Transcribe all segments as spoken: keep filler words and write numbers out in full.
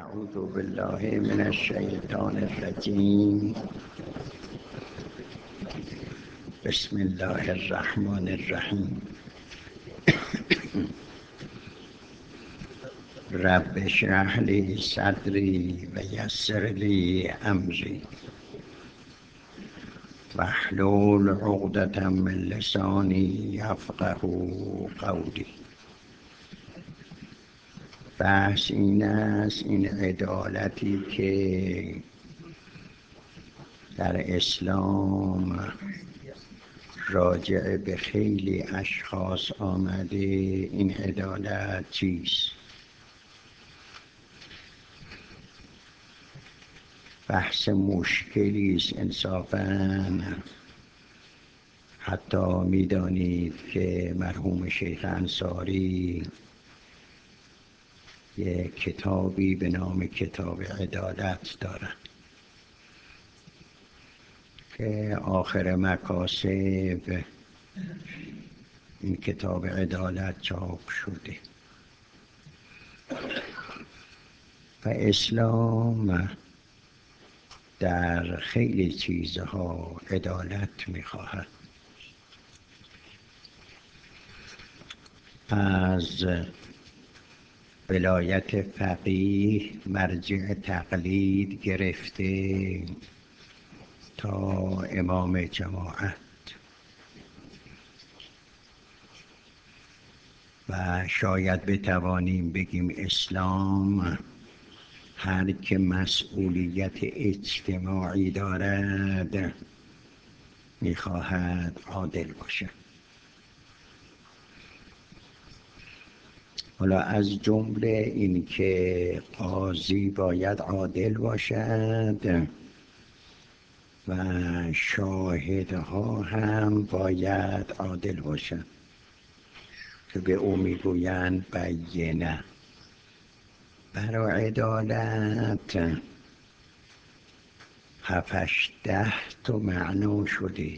أعوذ بالله من الشيطان الرجيم. بسم الله الرحمن الرحيم. رب اشرح لي صدري ويسر لي أمري واحلل عقدة من لساني يفقه قولي. بحث این است، این عدالتی که در اسلام راجع به خیلی اشخاص آمده، این عدالت چیست؟ بحث مشکلی است انصافاً. حتی می‌دانید که مرحوم شیخ انصاری یک کتابی به نام کتاب عدالت دارند که آخر مکاسب این کتاب عدالت چاپ شده و اسلام در خیلی چیزها عدالت می‌خواهد. از ولایت فقیه مرجع تقلید گرفته تا امام جماعت و شاید بتوانیم بگیم اسلام هر که مسئولیت اجتماعی دارد می‌خواهد عادل باشد. حالا از جمله این که قاضی باید عادل باشد و شاهدها هم باید عادل باشند که به او میگویند بینه. برای عدالت هفتش ده تا معنا شده.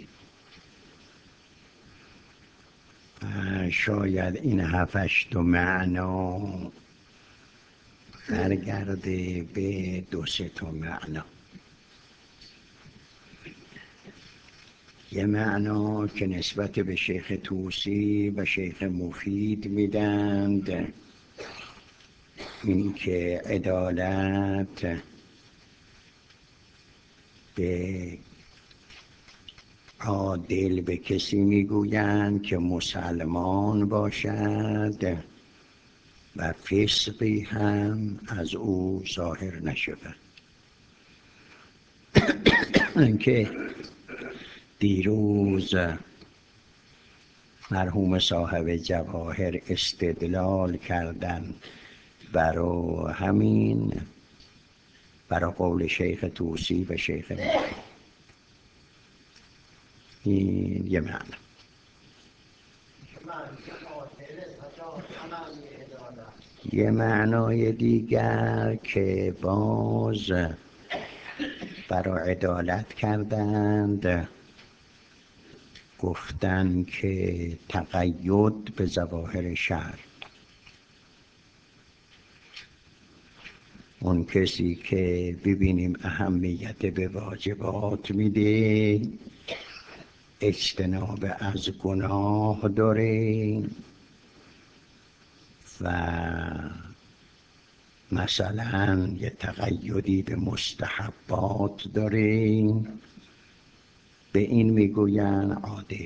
شاید این هفتش تا معنا برگرده به دو سه تا معنا. یه معنا که نسبت به شیخ طوسی و شیخ مفید میدند، این که عدالت به عادل به کسی میگویند که مسلمان باشد و فسقی هم از او ظاهر نشود. که دیروز مرحوم صاحب جواهر استدلال کردن برای همین، برای قول شیخ طوسی و شیخ مفید. این یه معنی. یه معنای دیگر که باز برای عدالت کردند، گفتن که تقید به ظواهر شرع. اون کسی که ببینیم اهمیت به واجبات میده، اجتناب از گناه داره و مثلا یه تقیدی به مستحبات داره، به این میگوین عادل.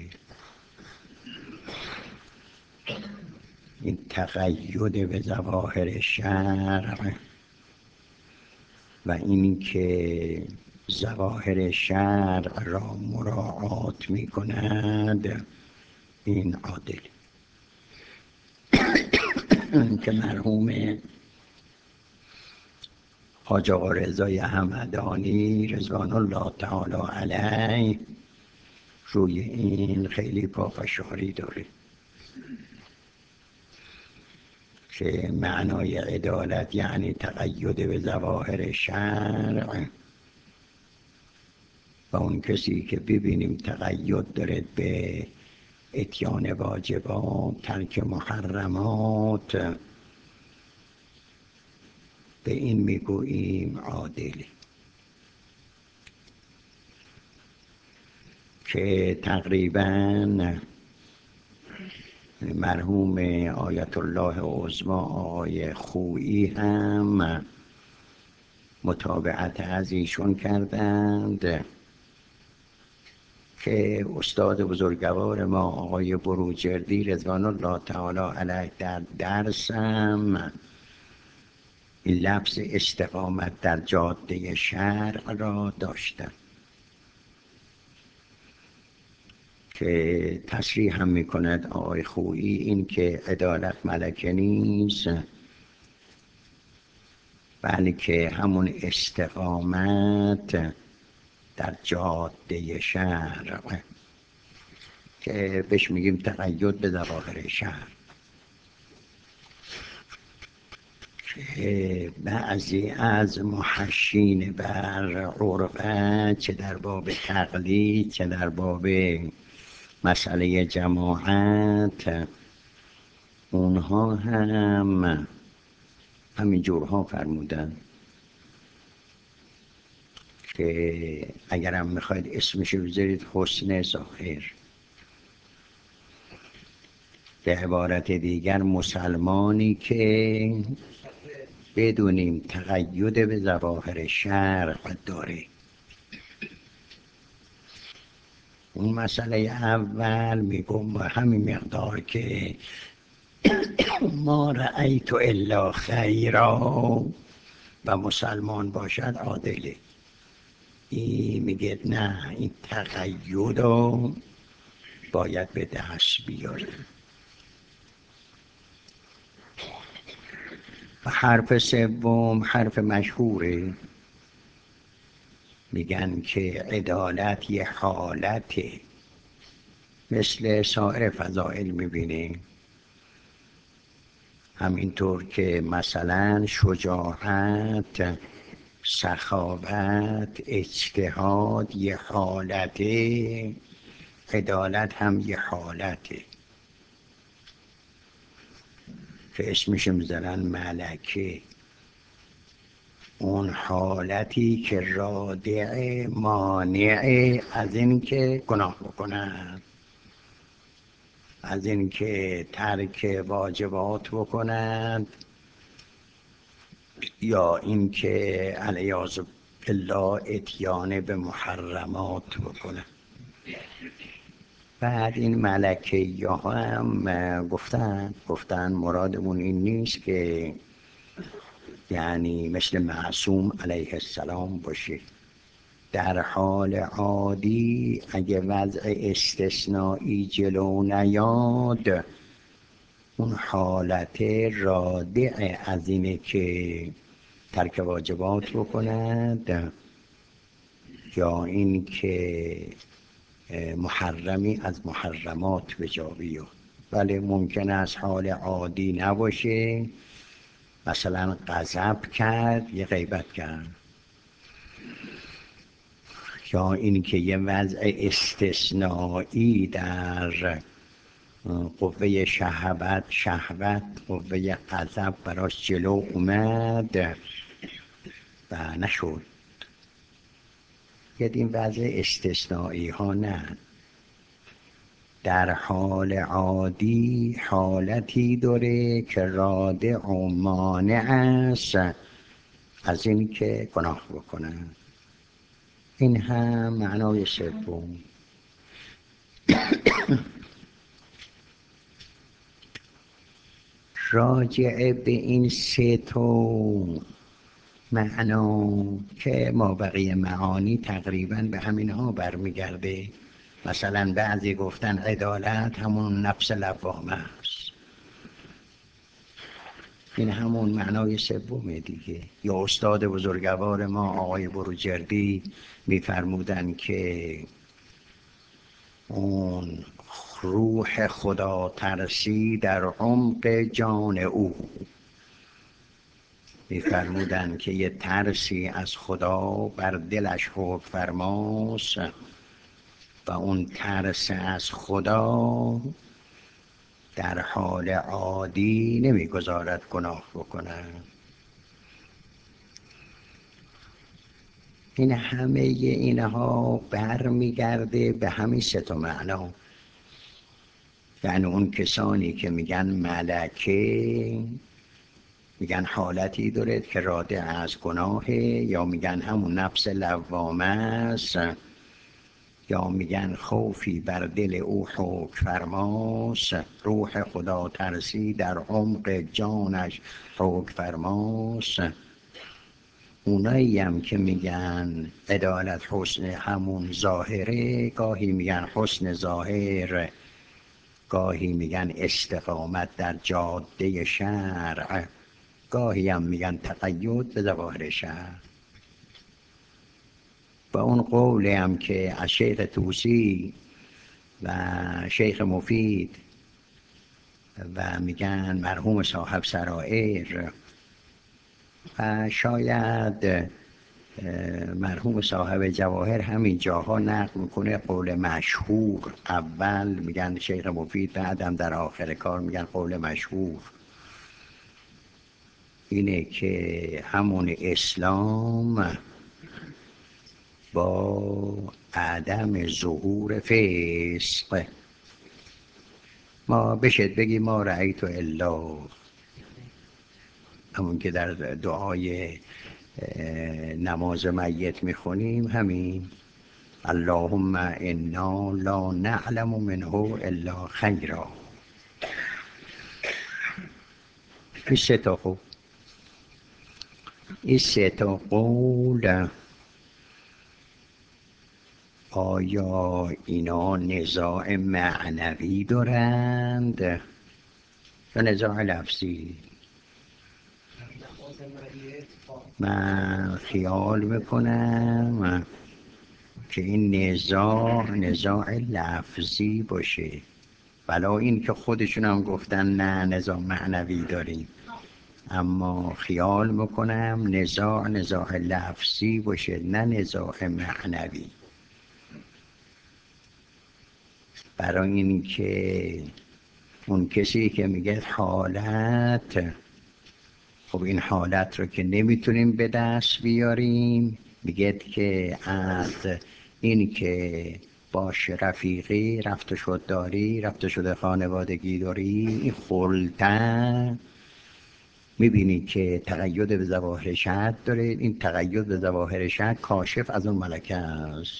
این تقید به ظواهر شرع و این که ظواهر شرع را مراعات می کند، این عادل. که مرحوم حاج آقا رضای همدانی رضوان الله تعالی علیه روی این خیلی پافشاری داره که معنای عدالت یعنی تقید به ظواهر شرع و اون کسی که ببینیم تقید داره به اتیان واجبات، ترک محرمات، به این میگوییم عادل، که تقریباً مرحوم آیت الله عظمی آقای خویی هم متابعت از ایشون کردند که استاد بزرگوار ما آقای بروجردی رضوان الله تعالی علیه در درس هم این لفظ استقامت در جاده شرع را داشتند که تصریح هم میکند آقای خویی این که عدالت ملکه نیست، بلکه همون استقامت در جاده شرع که بهش میگیم تقید به ظواهر شرع، که بعضی از محشین بر عرفه چه در باب تقلید چه در باب مسئله جماعت اونها هم همین جورها فرمودن که اگرم میخواید اسمشو بذارید حسن ظاهر. به عبارت دیگر مسلمانی که بدونیم تقید به ظواهر شرع داره. اون مسئله اول میگم با همین مقدار که ما رأیت الا خیرا و مسلمان باشد عادله. این میگه نه، این تقید رو باید به دست بیاره. و حرف سوم حرف مشهوره، میگن که عدالت یه حالته، مثل سایر فضائل میبینیم، همینطور که مثلا شجاعت، سخاوت، اجتهاد یه حالته، عدالت هم یه حالته که اسمش میذارن ملکه. اون حالتی که رادع مانع از این که گناه بکنن، از این که ترک واجبات بکنند، یا این که علیاذ بالله اتیان به محرمات بکنند. بعد این ملکه ها هم گفتن گفتن مرادمون این نیست که یعنی مثل معصوم علیه السلام باشه. در حال عادی اگه وضع استثنایی جلو نیاد، اون حالت رادع از اینه که ترک واجبات بکند، یا این که محرمی از محرمات به جا بیاد. ولی ممکن است حال عادی نباشه، مثلا غضب کرد یه غیبت کرد، یا این که یه وضع استثنایی در قوه شهوت شهوت قوه غضب براش جلو اومد و نشد. یه این وضع استثنایی ها نه، در حال عادی حالتی داره که رادع و مانع است از این که گناه بکنن. این هم معنای سوم. راجع به این سه تو معنا که ما بقیه معانی تقریبا به همینها برمیگرده. مثلا بعضی گفتن عدالت همون نفس لوامه است، این همون معنای سومه دیگه. یا استاد بزرگوار ما آقای بروجردی میفرمودن که اون روح خدا ترسی در عمق جان او، میفرمودن که یه ترسی از خدا بر دلش حکم فرماست و اون ترس از خدا در حال عادی نمیگذارد گناه بکنه. این همه اینها برمیگرده به همین سه تا معنا. یعنی اون کسانی که میگن ملکه، میگن حالتی داره که راده از گناهه، یا میگن همون نفس لوامه است، یا میگن خوفی بر دل او حکم فرماست، روح خدا ترسی در عمق جانش حکم فرماست. اونایی هم که میگن عدالت حسن همون ظاهره، گاهی میگن حسن ظاهر، گاهی میگن استقامت در جاده شرع، گاهی هم میگن تقید به ظواهر شرع. و اون قولی هم که از شیخ طوسی و شیخ مفید و میگن مرحوم صاحب سرائر و شاید مرحوم صاحب جواهر همین جاها نقل میکنه قول مشهور، اول میگن شیخ مفید، بعدم در آخر کار میگن قول مشهور، اینه که همون اسلام با عدم ظهور فسق، ما بشد بگی ما رأیت الا، همون که در دعای نماز میت میخونیم، همین اللهم انا لا نعلم منه الا خیرا. این سه تا خوب، این سه تا قول آیا اینا نزاع معنوی دارند یا نزاع لفظی؟ من خیال میکنم که این نزاع نزاع لفظی باشه، بلا این که خودشون هم گفتن نه نزاع معنوی داریم، اما خیال میکنم نزاع نزاع لفظی باشه نه نزاع معنوی. برای این که اون کسی که میگه حالت، خب این حالت رو که نمیتونیم به دست بیاریم، میگه که از این که باش رفیقی رفته شد داری، رفته شده خانوادگی داری، این خلطه میبینی که تقید به ظواهر شرط داره، این تقید به ظواهر شرط کاشف از اون ملکه است.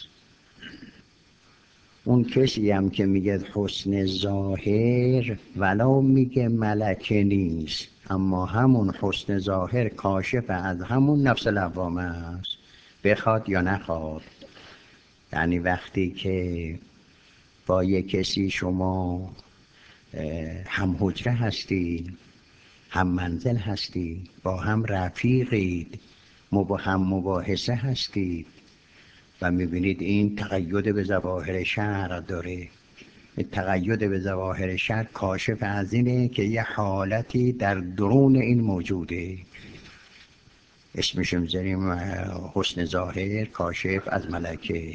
اون کسی هم که میگه حسن ظاهر ولو میگه ملکه نیست، اما همون حسن ظاهر کاشف از همون نفس لوامه است، بخواد یا نخواد. یعنی وقتی که با یک کسی شما هم حجره هستی، هم منزل هستی، با هم رفیقید، مبا هم مباحثه هستید و میبینید این تقید به ظواهر شرع داره، تقید به ظواهر شرع کاشف از اینه که یه حالتی در درون این موجوده، اسمش میذاریم حسن ظاهر کاشف از ملکه.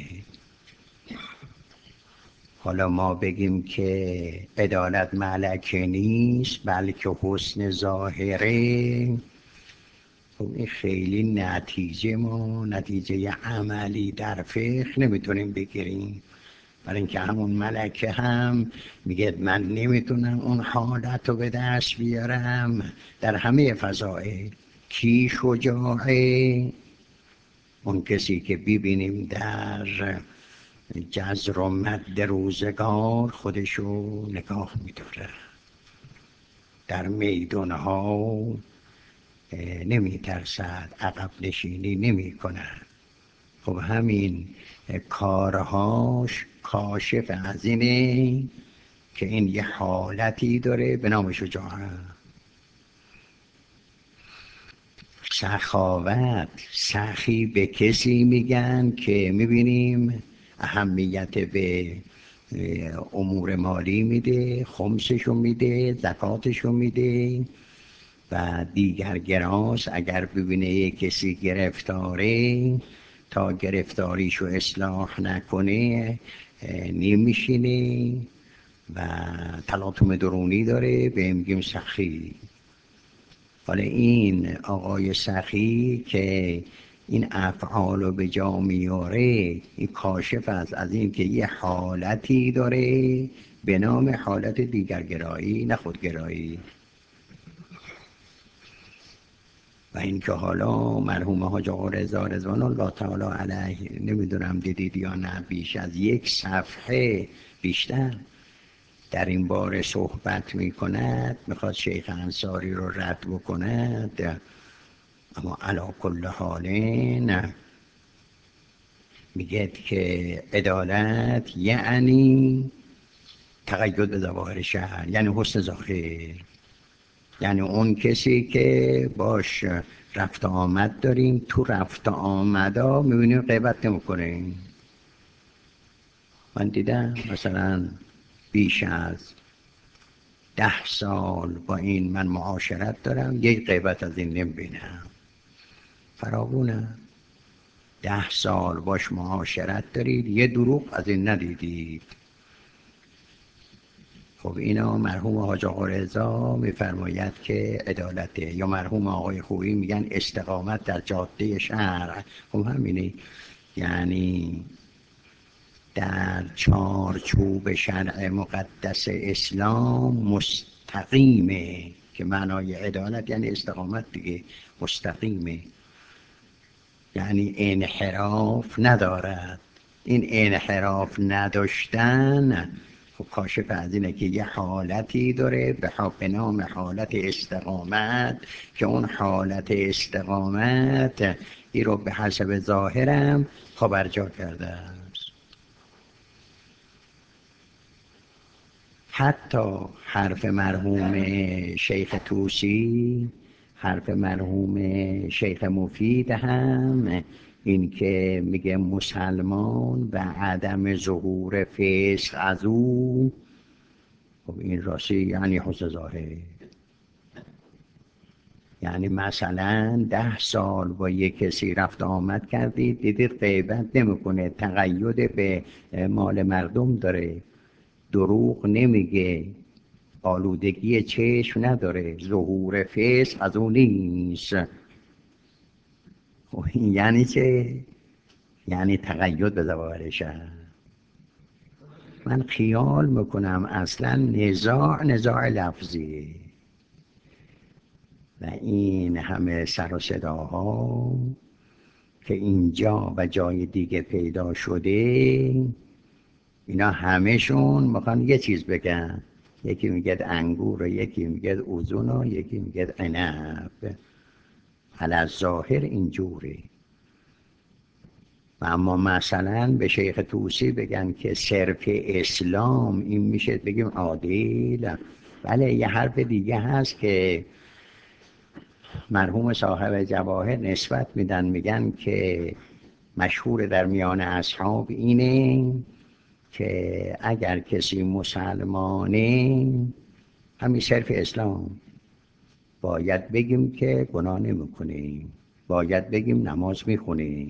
حالا ما بگیم که عدالت ملکه نیست بلکه حسن ظاهره، خب این خیلی نتیجه ما نتیجه عملی در فقه نمیتونیم بگیریم، برای اینکه همون ملکه هم میگه من نمیتونم اون حالت رو به دست بیارم در همه فضائل. کی شجاعه؟ اون کسی که ببینیم در جزر و مد روزگار خودشو نگاه میداره، در میدانها نمی ترسد، عقب نشینی نمی کند. خب همین کارهاش کاشف از اینه که این یه حالتی داره به نام شجاعت. سخاوت، سخی به کسی میگن که میبینیم اهمیت به امور مالی میده، خمسشو میده، زکاتشو میده و دیگر گراس اگر ببینه یک کسی گرفتاره تا گرفتاریشو اصلاح نکنه نمیشینه و تلاطم درونی داره، به میگیم سخی. حالا این آقای سخی که این افعال رو به جا میاره، این کاشف است از این که یه حالتی داره به نام حالت دیگرگرایی نه خودگرایی. و این که حالا مرحوم حاج آقا رضا رضوان الله تعالی علیه، نمیدونم دیدید یا نه، بیش از یک صفحه بیشتر در این باره صحبت می کند، میخواد شیخ انصاری رو رد بکند. اما علا کل حال نه، میگه که عدالت یعنی تقید به ظواهر شهر، یعنی حسن ظاهر، یعنی اون کسی که باش رفت آمد داریم، تو رفت آمدا میبینیم غیبت نمیکنیم. من دیدم مثلا بیش از ده سال با این من معاشرت دارم، یک غیبت از این نمیبینم. فراوونه ده سال باش معاشرت دارید، یه دروغ از این ندیدید. خب اینا مرحوم حاج آقا رضا میفرماید که عدالته، یا مرحوم آقای خویی میگن استقامت در جاده شرع. خب همینه، یعنی در چارچوب شرع مقدس اسلام مستقیمه، که معنای عدالت یعنی استقامت دیگه، مستقیمه یعنی انحراف ندارد. این انحراف نداشتن خب کاشف از اینه که یه حالتی داره به نام حالت استقامت، که اون حالت استقامت این رو به حسب ظاهرم خبرجا کرده است. حتی حرف مرحوم شیخ طوسی، حرف مرحوم شیخ مفید هم این که میگه مسلمان و عدم ظهور فسق از او، خب این راستی یعنی حسن ظاهر. یعنی مثلا ده سال با یک کسی رفت آمد کردید، دیدید غیبت نمیکنه، تقید به مال مردم داره، دروغ نمیگه، آلودگی چشم نداره، ظهور فسق از اون نیست. خب این یعنی چه؟ یعنی تقید به ظواهر شرع. من خیال میکنم اصلا نزاع نزاع لفظیه و این همه سر و صداها که اینجا و جای دیگه پیدا شده، اینا همهشون میخوان یه چیز بگن. یکی میگه انگور و یکی میگه اوزون و یکی میگه عنب. علی ظاهر اینجوره. و اما مثلا به شیخ طوسی بگن که صرف اسلام این میشه بگیم عادل. بله یه حرف دیگه هست که مرحوم صاحب جواهر نسبت میدن، میگن که مشهور در میان اصحاب اینه که اگر کسی مسلمانه همین صرف اسلام، باید بگیم که گناه نمیکنه، باید بگیم نماز میخونه.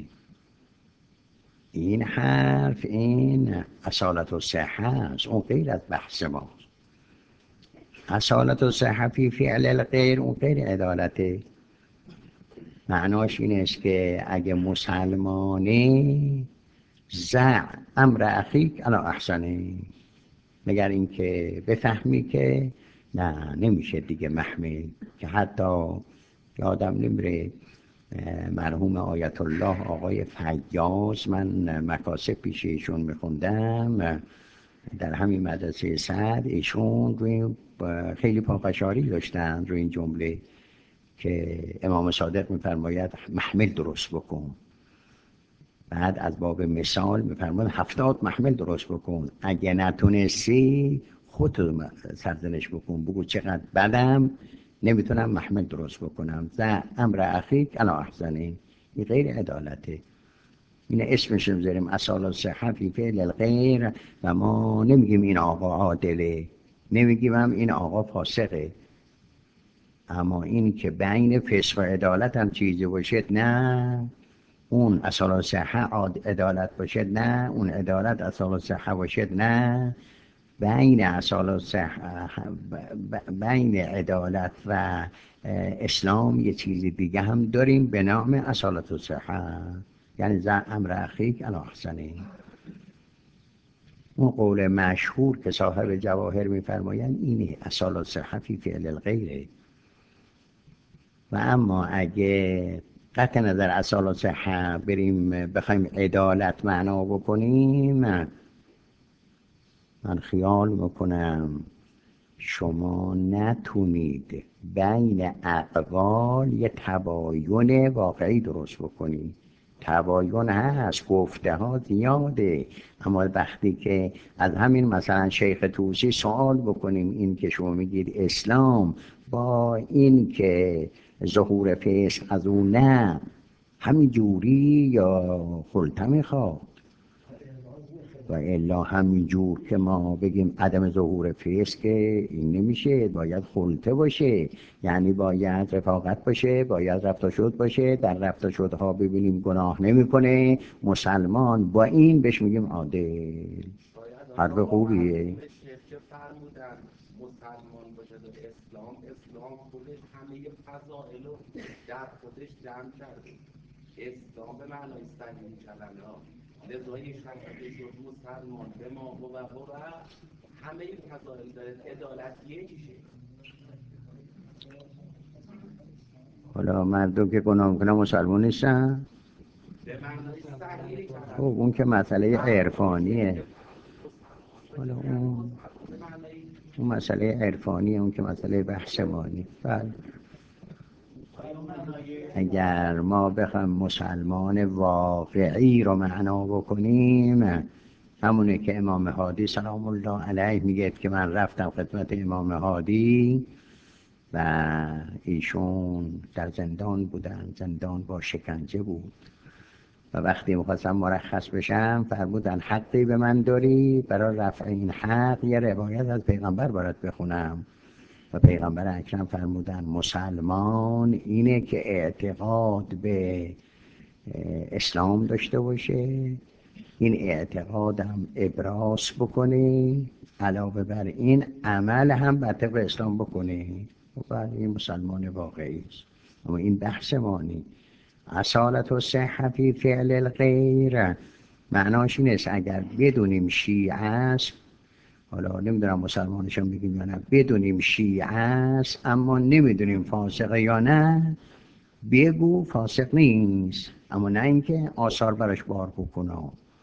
این حرف این اصالت و صحه است، اون غیر از بحث ما. اصالت و صحه فی فعل الغیر، اون غیر عدالته. معناش این است که اگه مسلمانه زع امر اخیک الا احسنه، مگر این که بفهمی که نه نمیشه دیگه محمل. که حتی یادم نمیره مرحوم آیت الله آقای فیاض، من مکاسب پیش ایشون میخوندم در همین مدرسه سعد، ایشون روی خیلی پافشاری داشتن روی این جمله که امام صادق میفرماید محمل درست بکن. بعد از باب مثال میفرماید هفتاد محمل درست بکن، اگه نتونستی خودت سرزنش بکن، بگو چقدر بدم نمیتونم محمل درست بکنم. زن امر اخیک الا احسنه. این غیر عدالته. این اسمش رو بذاریم اصالت صحه فی فعل الغیر و ما نمیگیم این آقا عادله، نمیگیم هم این آقا فاسقه. اما این که بین فسق و عدالت هم چیزی باشد، نه اون اصالت صحه عدالت باشد، نه اون عدالت اصالت صحه باشد، نه بین اصالت صحه، بین عدالت و اسلام یه چیزی دیگه هم داریم به نام اصالت صحه، یعنی زن امر اخیک علی احسنه. اون قول مشهور که صاحب جواهر میفرمایند اینه، اصالت صحه فی فعل الغیره. و اما اگه قطع نظر اصالت صحه بریم بخوایم عدالت معنا بکنیم، من خیال میکنم شما نتونید بین اقوال یه تباین واقعی درست بکنید. تباین هست، گفته ها زیاده، اما وقتی که از همین مثلا شیخ طوسی سوال بکنیم، این که شما میگید اسلام با این که ظهور فسق از اون نه همین جوری یا خلطه میخواد، و الا همین جور که ما بگیم عدم ظهور فسق این نمیشه، باید خلطه باشه، یعنی باید رفاقت باشه، باید رفت و شد باشه، در رفت و شدها ببینیم گناه نمیکنه مسلمان، با این بهش میگیم عادل. حرف خوبیه. مسلمان باشه در اسلام، اسلام خودش همه فضائل رو در خودش جمع کرده. اسلام به معنای صحیح کلمه ها، لذایی شخص که شد مسلمان به ما و و و همه فضائل داره، عدالت یکیشه. حالا مردم که گناه کنه مسلمان نیستن؟ به معنای صحیح کلمه. خب اون که مسئله عرفانیه. حالا اون اون مسئله عرفانیه، اون که مسئله بحث مانی. بله. اگر ما بخوایم مسلمان واقعی رو معنا بکنیم، همونه که امام هادی سلام الله علیه میگه که من رفتم خدمت امام هادی و ایشون در زندان بودن، زندان با شکنجه بود و وقتی میخواستم مرخص بشم فرمودن حقی به من داری برای رفع این حق یه روایت از پیغمبر برات بخونم، و پیغمبر اکرم فرمودن مسلمان اینه که اعتقاد به اسلام داشته باشه، این اعتقاد هم ابراز بکنه، علاوه بر این عمل هم بر طبق اسلام بکنه، و این مسلمان واقعی است. اما این بحث مانی اصالت و صحه فی فعل الغیر معناش این است اگر بدونیم شیعه است، حالا نمیدونم مسلمانشون بگیم یا نه، بدونیم شیعه است اما نمیدونیم فاسقه یا نه، بگو فاسق نیست، اما نه اینکه آثار براش بار بکنه.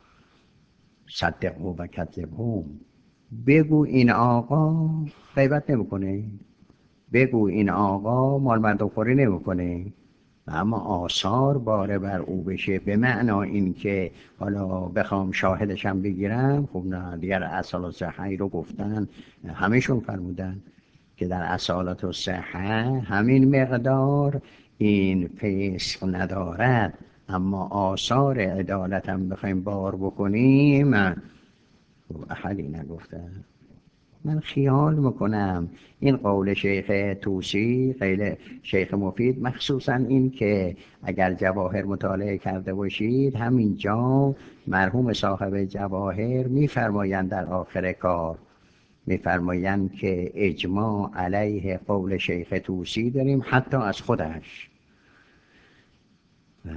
صدقه و کذبه، بگو این آقا غیبت نمیکنه، بگو این آقا مال مردم خوری نمیکنه، اما آثار باره بر او بشه، به معنا این که حالا بخوام شاهدشم بگیرم، خب نه دیگر اصالت صحه رو گفتن، همشون فرمودن که در اصالت و صحه همین مقدار این فسق ندارد، اما آثار عدالت هم بخوایم بار بکنیم احدی نگفتن. من خیال میکنم این قول شیخ طوسی، قول شیخ مفید، مخصوصا این که اگر جواهر مطالعه کرده باشید همینجا مرحوم صاحب جواهر میفرمایند در آخر کار، میفرمایند که اجماع علیه قول شیخ طوسی داریم حتی از خودش، و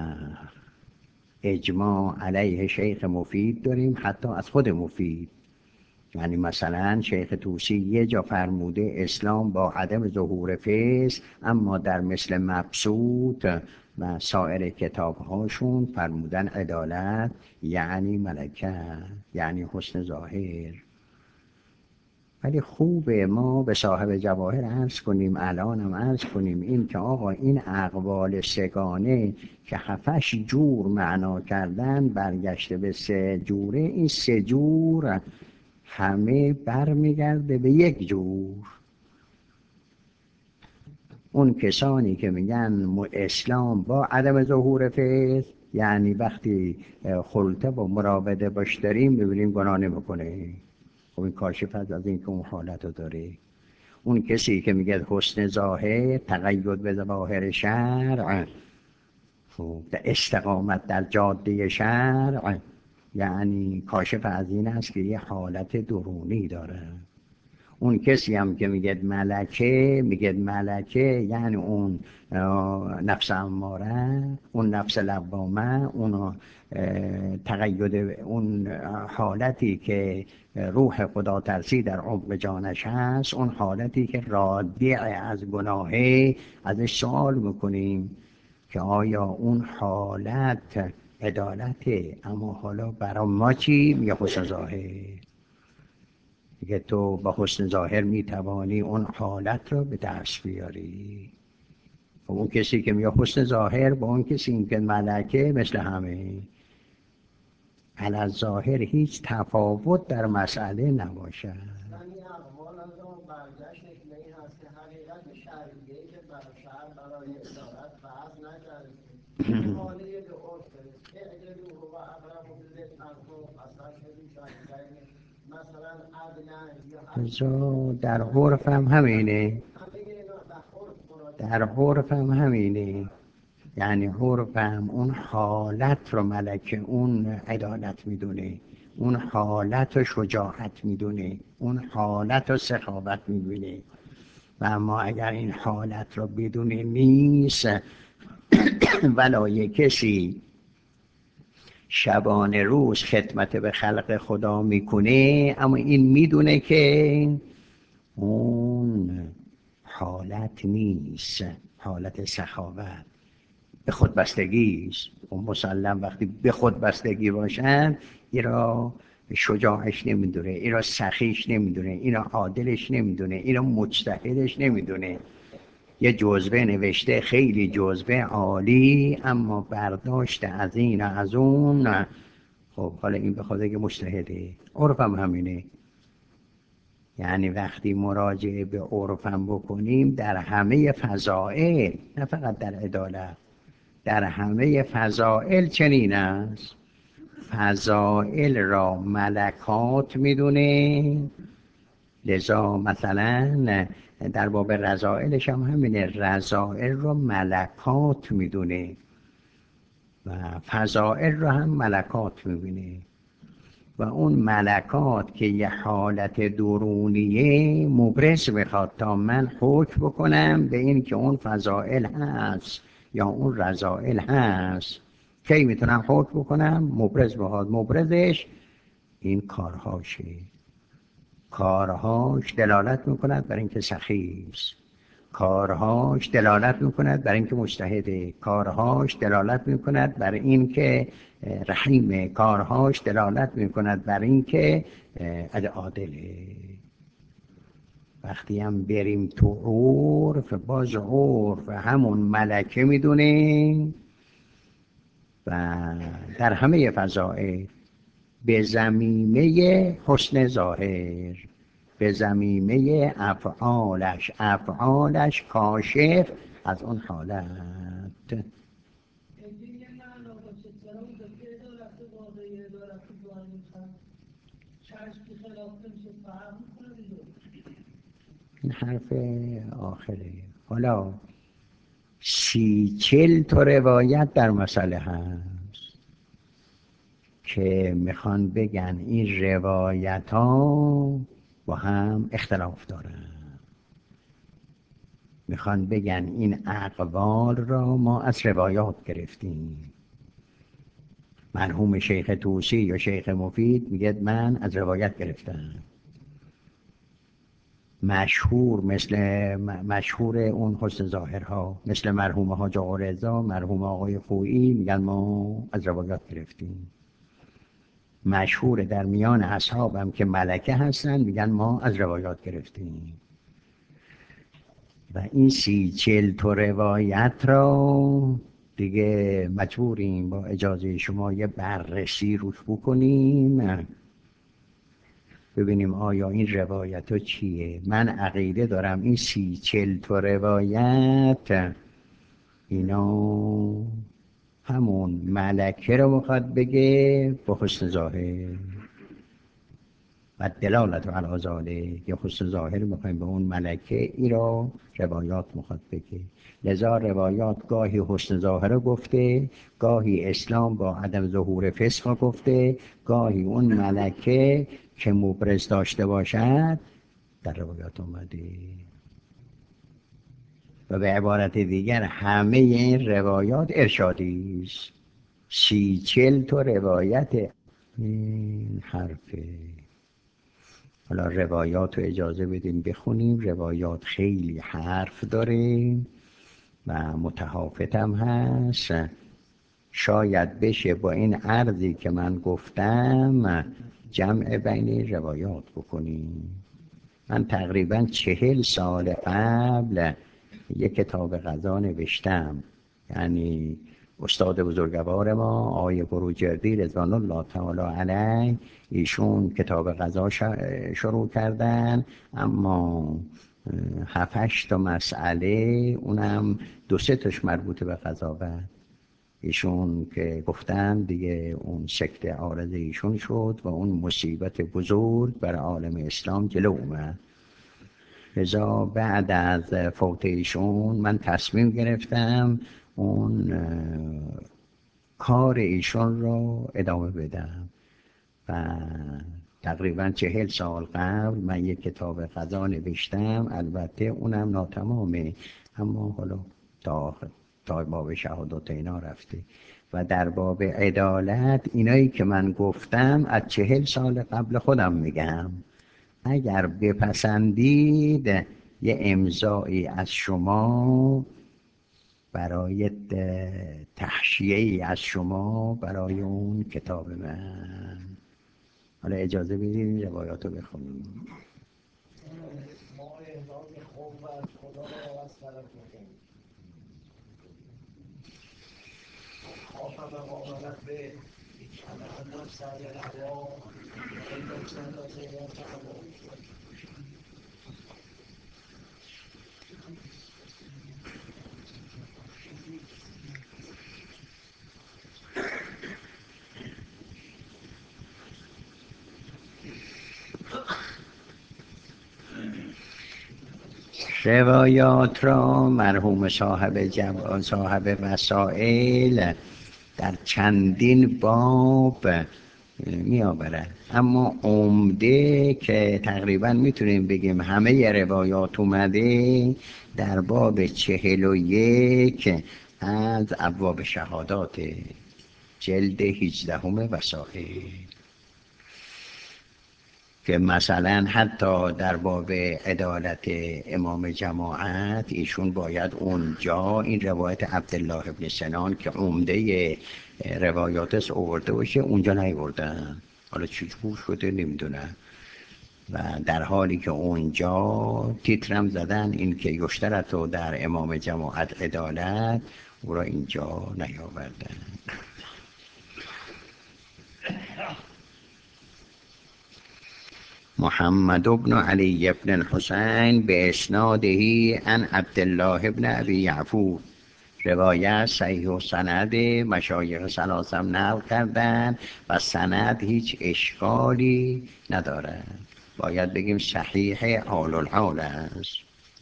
اجماع علیه شیخ مفید داریم حتی از خود مفید. یعنی مثلا شیخ طوسی یه جا فرموده اسلام با عدم ظهور فسق، اما در مثل مبسوط و سایر کتاب هاشون فرمودن عدالت یعنی ملکه، یعنی حسن ظاهر. ولی خوبه ما به صاحب جواهر عرض کنیم، الان هم عرض کنیم این که آقا این اقوال سگانه که هفتش جور معنا کردن برگشته به سه جوره، این سه جور همه برمیگرده به یک جور. اون کسانی که میگن اسلام با عدم ظهور فسق، یعنی وقتی خلطه و مراوده باش داریم ببینیم گناه نمیکنه، خب این کاشف از این که اون حالت رو داره. اون کسی که میگه حسن ظاهر تقید به ظواهر شرع، خب استقامت در جاده شرع، یعنی کاشف از این است که یه حالت درونی داره. اون کسی هم که میگه ملکه، میگه ملکه یعنی اون نفس اماره، اون نفس لوامه، اون تقید، اون حالتی که روح خدا ترسی در عمق جانش هست، اون حالتی که رادع از گناهه. ازش سوال میکنیم که آیا اون حالت عدالته، اما حالا برای ما چی؟ میگه حسن ظاهر. میگه تو با حسن ظاهر میتوانی اون حالت رو به دست بیاری. و اون کسی که میگه حسن ظاهر با اون کسی که ملکه مثل همه، علی ظاهر هیچ تفاوت در مسئله نباشه. در عرف هم همینه، در عرف هم همینه. یعنی عرف هم اون حالت رو ملکه، اون عدالت میدونه، اون حالت رو شجاعت میدونه، اون حالت رو سخاوت میدونه. و اما اگر این حالت رو بدونه نیست ولای کسی شبانه روز خدمت به خلق خدا میکنه، اما این میدونه که اون حالت نیست، حالت سخاوت به خود بستگی است. اون مسلم وقتی به خود بستگی باشن، اینا شجاعش نمیدونه، اینا سخیش نمیدونه، اینا عادلش نمیدونه، اینا مجتهدش نمیدونه. یه جزوه نوشته خیلی جزوه عالی، اما برداشت از این از اون. خب حالا این به خاطر که مجتهده. عرفم همینه. یعنی وقتی مراجعه به عرفم بکنیم در همه فضائل، نه فقط در عدالت، در همه فضائل چنین است. فضائل را ملکات میدونه، لذا مثلا در باب رذائلش هم همینه، رذائل را ملکات میدونه و فضائل را هم ملکات میبینه. و اون ملکات که یه حالت درونیه مبرز میخواد تا من حکم بکنم به این که اون فضائل هست یا اون رذائل هست. کی میتونم حکم بکنم؟ مبرز بخواد. مبرزش این کارهاشه، کارهاش دلالت میکند بر اینکه سخی است، کارهاش دلالت میکند بر اینکه مجتهده، کارهاش دلالت میکند بر اینکه رحیمه، کارهاش دلالت میکند بر اینکه عادله. وقتی هم بریم تو عرف، باز عرف همون ملکه میدونه و در همه فضائل به زمینه حسن ظاهر، به زمینه افعالش، افعالش کاشف از اون حالت. این حرف آخره. حالا سی چل تا روایت در مسئله هست که میخوان بگن این روایت ها با هم اختلاف دارن، میخوان بگن این اقوال را ما از روایات گرفتیم. مرحوم شیخ طوسی یا شیخ مفید میگه من از روایت گرفتم. مشهور مثل مشهور اون حسن ظاهرها مثل مرحوم حاج آقا رضا، مرحوم آقای خویی میگن ما از روایات گرفتیم. مشهور در میان اصحابم که ملکه هستن میگن ما از روایات گرفتیم. و این سی چل تا روایت را دیگه مجبوریم با اجازه شما یه بررسی روش بکنیم، ببینیم آیا این روایت ها چیه. من عقیده دارم این سی چل تا روایت اینا همون ملکه رو میخواد بگه با حسن ظاهر. و دلالت علی ذالک یه حسن ظاهر میخوایم به اون ملکه، ای را روایات میخواد بگه. لذا روایات گاهی حسن ظاهر گفته، گاهی اسلام با عدم ظهور فسق گفته، گاهی اون ملکه که مبرز داشته باشد در روایات اومده. و به عبارت دیگر همه این روایات ارشادی است. سی چل تو روایت این حرفه. حالا روایات رو اجازه بدیم بخونیم. روایات خیلی حرف داره و متحافظ هم هست. شاید بشه با این عرضی که من گفتم جمع بین روایات بکنیم. من تقریبا چهل سال قبل یک کتاب غذا نوشتم، یعنی استاد بزرگوار ما آقای بروجردی رضوان الله تعالی علیه، ایشون کتاب غذا شروع کردن، اما هفتش تا مسئله، اونم دو سه تاش مربوط به قضاوت، ایشون که گفتن دیگه اون سکته عارض ایشون شد و اون مصیبت بزرگ بر عالم اسلام جلو اومد. لذا بعد از فوت ایشون من تصمیم گرفتم اون کار ایشون رو ادامه بدم و تقریبا چهل سال قبل من یک کتاب غذا نوشتم، البته اونم ناتمامه، اما حالا تا تا باب شهادت اینا رفته. و در باب عدالت اینایی که من گفتم از چهل سال قبل خودم میگم. اگر بپسندید یه امضایی از شما برای تحشیه‌ای از شما برای اون کتاب من. حالا اجازه بدید روایات رو بخونیم. ما اعزاز خوب از خدا را از طرف میکنیم. خواهم مقابلت به کلمت سعی الهوا و این دکتر را زیاد تقبل. روایات را مرحوم صاحب جواب صاحب مسائل در چندین باب می آورد، اما عمده که تقریبا میتونیم بگیم همه روایات اومده در باب چهل و یک از ابواب شهادات جلد هجدهم وسائل، که مثلا حتی در باب عدالت امام جماعت ایشون باید اونجا این روایت عبدالله ابن سنان که عمده روایاتش آورده باشه، اونجا نیاوردن. حالا چجور شده نمیدونم. و در حالی که اونجا تیترم زدن این که یشترط و در امام جماعت عدالت، او را اینجا نیاوردن. محمد بن علی بن الحسین به اسناده عن عبدالله بن ابی یعفور، روایت صحیح و سند مشایخ ثلاثم نقل کردن و سند هیچ اشکالی ندارد، باید بگیم صحیح حال الحال است.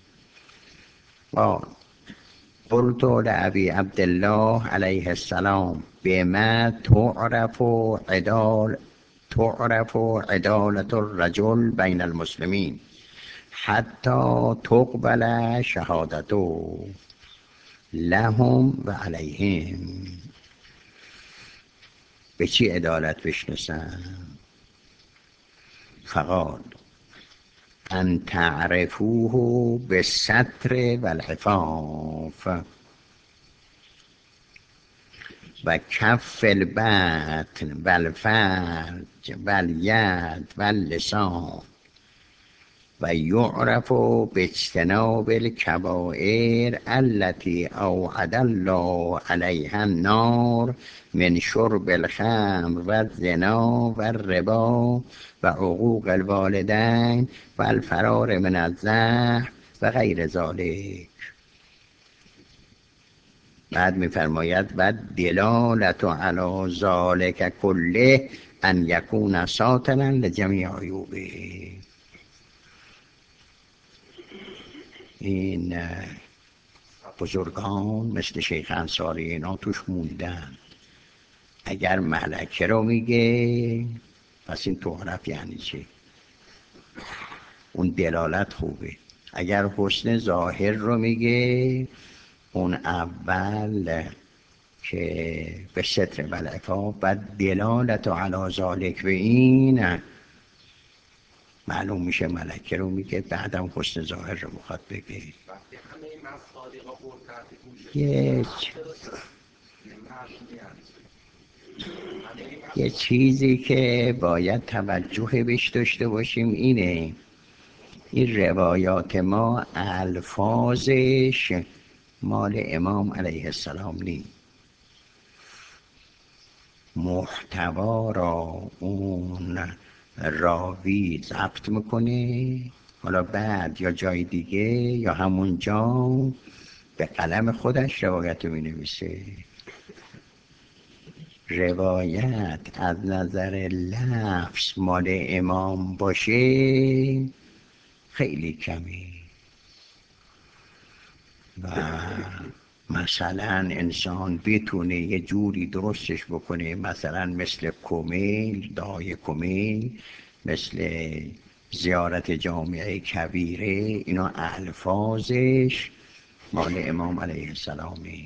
قلت لأبی عبدالله علیه السلام بما تعرف عدال تعرف عدالة الرجل بین المسلمین حتی تقبل شهادته لهم و علیهم. به چی عدالت بشناسن؟ فقال ان تعرفوه بالستر والعفاف و کف البطن والفرج والید واللسان و یعرف باجتناب الکبائر التي اوعد الله علیها النار من شرب الخمر و الزنا و الربا و عقوق الوالدین و الفرار من الزحف و غیر ذلك. بعد می‌فرماید و دلالت علی ذلك کله ان یکون ساترا لجمیع عیوبه. این بزرگان مثل شیخ انصاری اینا توش موندن. اگر ملکه رو میگه پس این تعارف یعنی چی؟ اون دلالت خوبه. اگر حسن ظاهر رو میگه اون اول که به ستر و العفاف و دلالت علی ذالک به این معلوم میشه ملکه رو میگه، بعدم حسن ظاهر رو میخواد بگه. وقتی همه این مصادیقا برد تحت گوشش یه یه چیزی که باید توجه بهش داشته باشیم اینه، این روایات ما الفاظش مال امام علیه السلام نی، محتوا را اون راوی ضبط میکنه، حالا بعد یا جای دیگه یا همونجا به قلم خودش روایت رو مینویسه. روایت از نظر لفظ مال امام باشه خیلی کمی و مثلا انسان بتونه یه جوری درستش بکنه، مثلا مثل کمیل، دعای کمیل، مثل زیارت جامعه کبیره، اینا الفاظش مال امام علیه السلامی.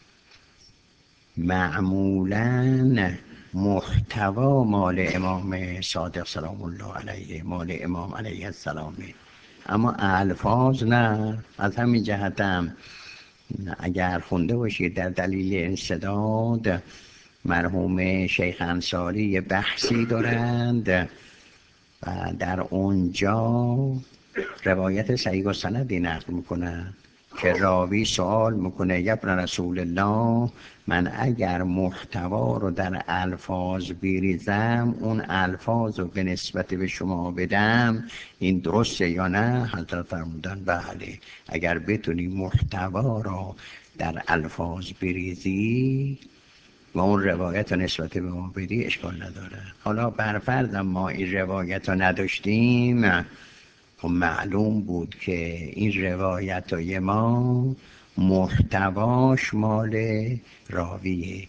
معمولاً محتوا مال امام صادق سلام الله علیه، مال امام علیه السلامی، اما الفاظ نه. از همین جهتم اگر خونده باشید در دلیل انسداد مرحوم شیخ انصاری یه بحثی دارند و در اونجا روایت صحیح و سندی نقل میکنن که راوی سوال میکنه یا ابن رسول الله، من اگر محتوا رو در الفاظ بریزم، اون الفاظ رو به نسبت به شما بدم، این درسته یا نه؟ حضرت فرمودن بله، اگر بتونی محتوا رو در الفاظ بریزی و اون روایت رو نسبت به ما بدی اشکال نداره. حالا برفرضم ما این روایت رو نداشتیم، خب معلوم بود که این روایت های ما محتواش مال راویه،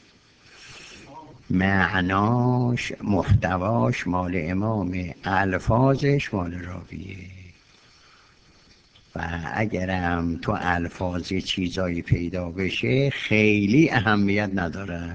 معناش محتواش مال امام، الفاظش مال راویه. و اگرم تو الفاظ چیزایی پیدا بشه خیلی اهمیت نداره.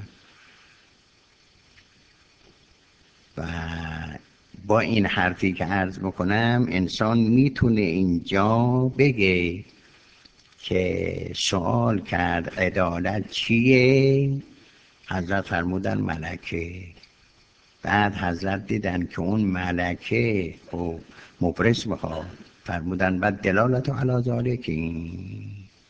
و با این حرفی که عرض میکنم انسان میتونه اینجا بگه که سوال کرد عدالت چیه؟ حضرت فرمودن ملکه. بعد حضرت دیدن که اون ملکه خب مبرز میخواد، فرمودن بعد دلالت علی ذالک، این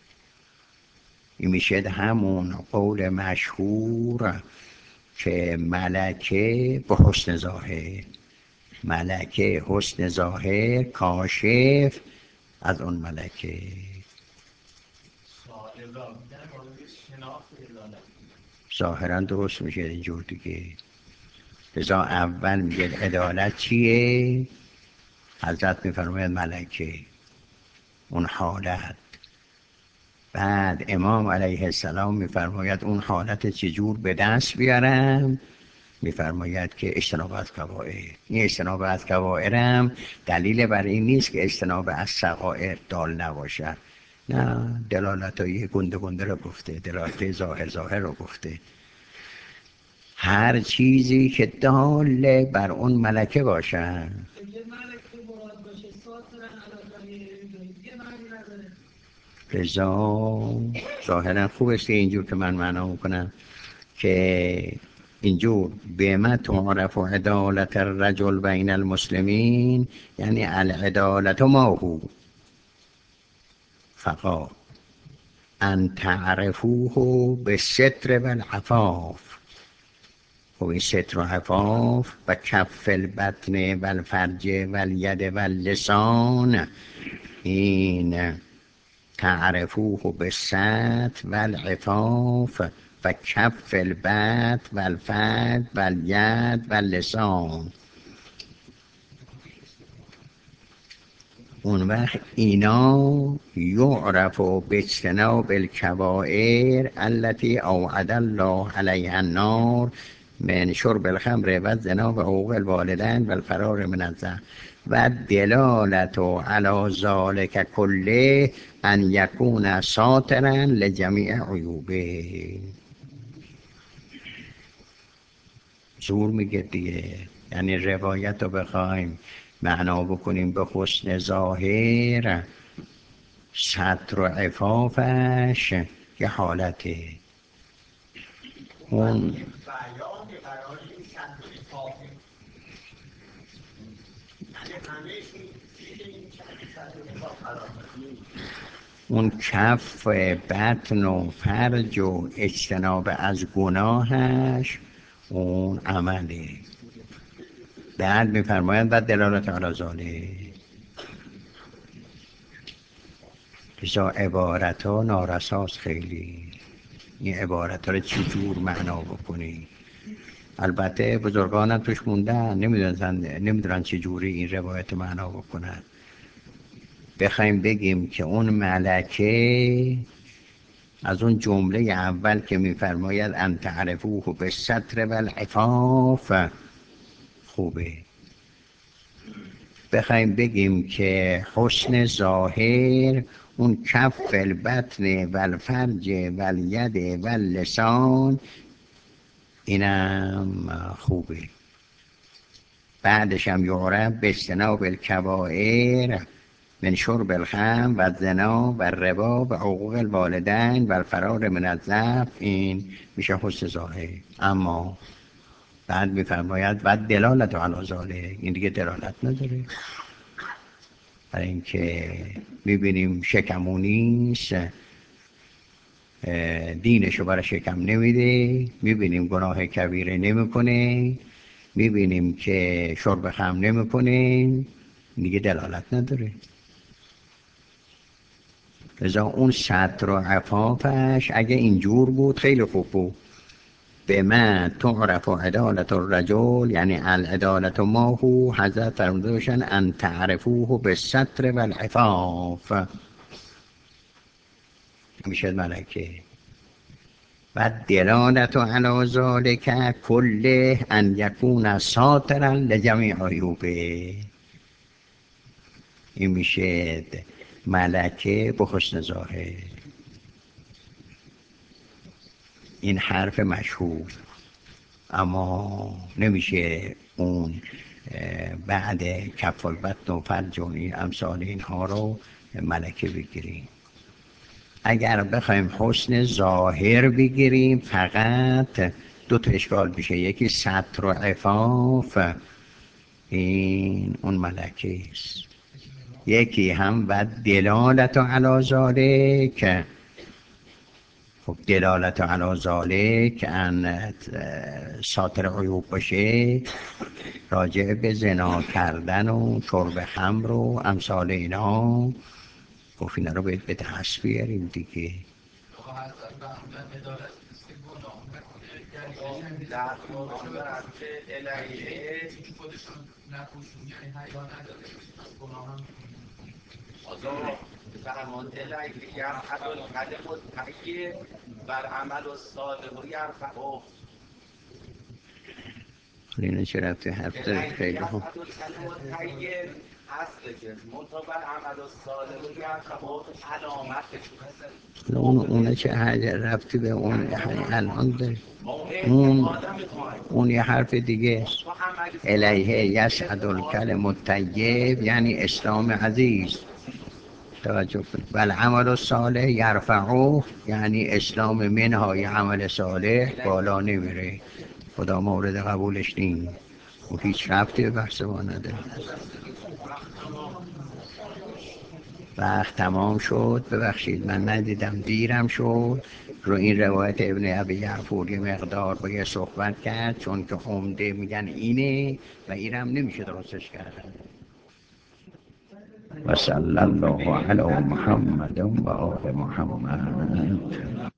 میشه همون قول مشهور که ملکه به حسن ظاهر، ملکه حسن ظاهر کاشف از اون ملکه. ظاهرا درست میشه اینجور دیگه. لذا اول میگه عدالت چیه؟ حضرت میفرماید ملکه، اون حالت. بعد امام علیه السلام میفرماید اون حالت چجور به دست بیارم؟ میفرماید که اجتناب از کبائر. این اجتناب از کبائرم دلیل بر این نیست که اجتناب از صغائر دال نباشد، نه، دلالت های گنده گنده رو گفته، دلالت ظاهر ظاهر رو گفته. هر چیزی که دال بر اون ملکه باشد. رضا ظاهرا خوب است اینجور که من معنا میکنم که اینجور به ما تعرف عدالت الرجل بین المسلمین، یعنی العدالت ما هو فقط ان تعرفوه بالستر والعفاف. و این ستر و عفاف و کف البطن و الفرج و الید و اللسان، این تعرفوه بالستر والعفاف و کف البط و الفرج و الید و اللسان. اون وقت اینا یعرف باجتناب الکبائر التي اوعد الله علیها النار من شرب الخمر و الزنا و حقوق الوالدین و الفرار من الزنا و دلالت علی ذلک کله ان یکون ساترا لجمیع عیوبه. زور میگه دیگه، یعنی روایت رو بخوایم معنا بکنیم به حسن ظاهر، ستر و عفافش یه حالته. اون اون کف بطن و فرج و اجتناب از گناهش اون عمله. بعد میفرمایند بعد دلالت علی ذالک. بسا عبارت ها نارساست خیلی، این عبارت ها رو چی جور معنا بکنی. البته بزرگانم توش موندن، نمیدونن نمیدونن چه جوری این روایت معنا بکنن. بخوایم بگیم که اون ملکه از اون جمله اول که میفرماید ان تعرفوه بالستر و العفاف خوبه. بخوایم بگیم که حسن ظاهر اون کف البطن و الفرج و الید و اللسان اینم خوبه. بعدش هم یعرف باجتناب الکبائر من شرب الخمر و الزنا و الربا و حقوق الوالدین و الفرار من الزنا. این میشه حسن ظاهر. اما بعد میفرماید و دلالت علی ذالک، این دیگه دلالت نداره، برای اینکه میبینیم شکمونیست، دینشو برای شکم نمیده، میبینیم گناه کبیره نمیکنه، میبینیم که شرب خمر نمیکنه، دیگه دلالت نداره. لذا اون ستر و عفافش اگه اینجور بود خیلی خوب بود. به من تعرف عدالت الرجل، یعنی العدالت ما هو حضرت فرمودشن ان تعرفوه بالستر و العفاف، میشه ملکه. و دلالت علی ذلک کله ان یکون ساترا لجمیع عیوبه، این میشه ملکه به حسن ظاهر. این حرف مشهور، اما نمیشه اون بعد کف البطن و فرج و این امثال اینها رو ملکه بگیریم. اگر بخوایم حسن ظاهر بگیریم فقط دو تا اشکال میشه، یکی ستر و عفاف، این اون ملکه است، یکی هم و دلالت علی ذالک. خب دلالت علی ذالک ان ساتر عیوب باشه، راجع به زنا کردن و شرب خمر و امثال اینا، گفت اینا رو باید به دست بیاریم دیگه. در قرآن که الهیه خودشون نپوشون، یعنی حیا نداره گناه هم آزا فرمان الهیه یرفع القلم الطیب بر عمل الصالح و یرفعه. اینو چه رفته حرف داره خیلی هم یرفع القلم الطیب اصل جز منطقه بر عمل الصالح و یرفعه علامتش مثل اون اونه چه حاجه رفتی به اون الان داره. اون اون یه حرف دیگه است. الیه یصعد الکلم الطیب یعنی اسلام عزیز، توجه کنید. و العمل الصالح یرفعه یعنی اسلام منهای عمل صالح بالا نمیره، خدا مورد قبولش نیست و هیچ ربطی به بحث ما نداره. وقت تمام شد، ببخشید من ندیدم دیرم شد. رو این روایت ابن ابی یعفور یه مقدار با یه صحبت کرد، چون که عمده میگن اینه و اینم نمیشه درستش کردن. و صلی الله علی محمد و آل محمد.